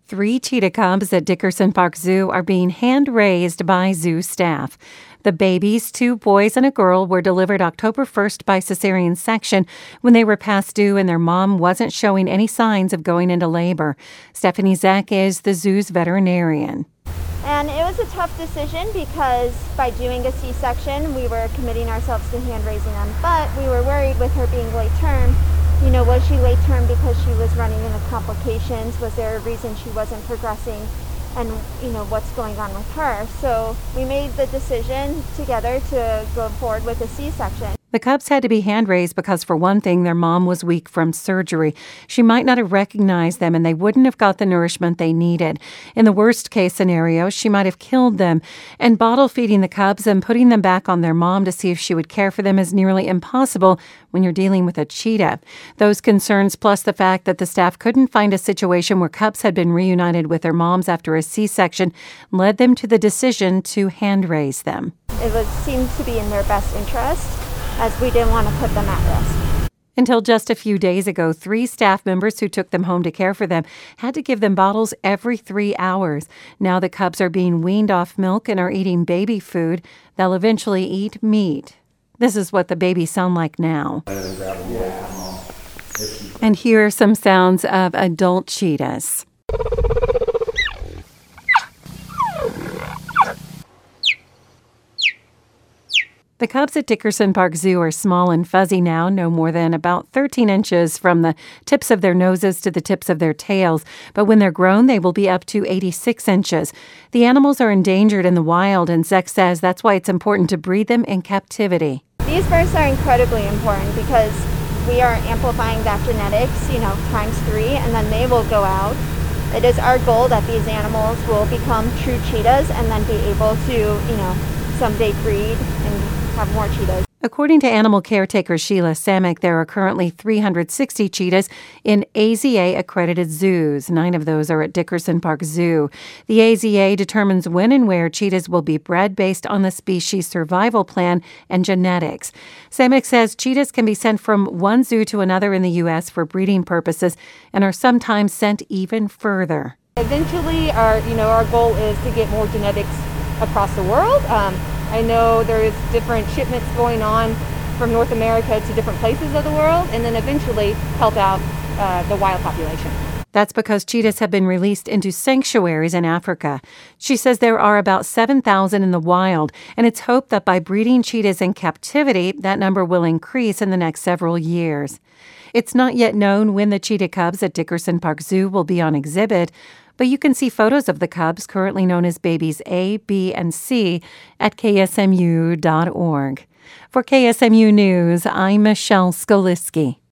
3 cheetah cubs at Dickerson Park Zoo are being hand-raised by zoo staff. The babies, 2 boys and a girl, were delivered October 1st by cesarean section when they were past due and their mom wasn't showing any signs of going into labor. Stephanie Zeck is the zoo's veterinarian. And it was a tough decision because by doing a C-section, we were committing ourselves to hand-raising them. But we were worried with her being late term. Was she late term because she was running into complications? Was there a reason she wasn't progressing? And, what's going on with her? So we made the decision together to go forward with a C-section. The cubs had to be hand-raised because, for one thing, their mom was weak from surgery. She might not have recognized them, and they wouldn't have got the nourishment they needed. In the worst-case scenario, she might have killed them. And bottle-feeding the cubs and putting them back on their mom to see if she would care for them is nearly impossible when you're dealing with a cheetah. Those concerns, plus the fact that the staff couldn't find a situation where cubs had been reunited with their moms after a C-section, led them to the decision to hand-raise them. It seemed to be in their best interest, as we didn't want to put them at risk. Until just a few days ago, 3 staff members who took them home to care for them had to give them bottles every 3 hours. Now the cubs are being weaned off milk and are eating baby food. They'll eventually eat meat. This is what the babies sound like now. And here are some sounds of adult cheetahs. The cubs at Dickerson Park Zoo are small and fuzzy now, no more than about 13 inches from the tips of their noses to the tips of their tails. But when they're grown, they will be up to 86 inches. The animals are endangered in the wild, and Zeck says that's why it's important to breed them in captivity. These birds are incredibly important because we are amplifying that genetics, times 3, and then they will go out. It is our goal that these animals will become true cheetahs and then be able to, someday breed and have more cheetahs. According to animal caretaker Sheila Samick, there are currently 360 cheetahs in AZA-accredited zoos. 9 of those are at Dickerson Park Zoo. The AZA determines when and where cheetahs will be bred based on the species survival plan and genetics. Samick says cheetahs can be sent from one zoo to another in the U.S. for breeding purposes and are sometimes sent even further. Eventually, our goal is to get more genetics across the world. I know there's different shipments going on from North America to different places of the world, and then eventually help out the wild population. That's because cheetahs have been released into sanctuaries in Africa. She says there are about 7,000 in the wild, and it's hoped that by breeding cheetahs in captivity, that number will increase in the next several years. It's not yet known when the cheetah cubs at Dickerson Park Zoo will be on exhibit, but you can see photos of the cubs, currently known as babies A, B, and C, at ksmu.org. For KSMU News, I'm Michelle Skoliski.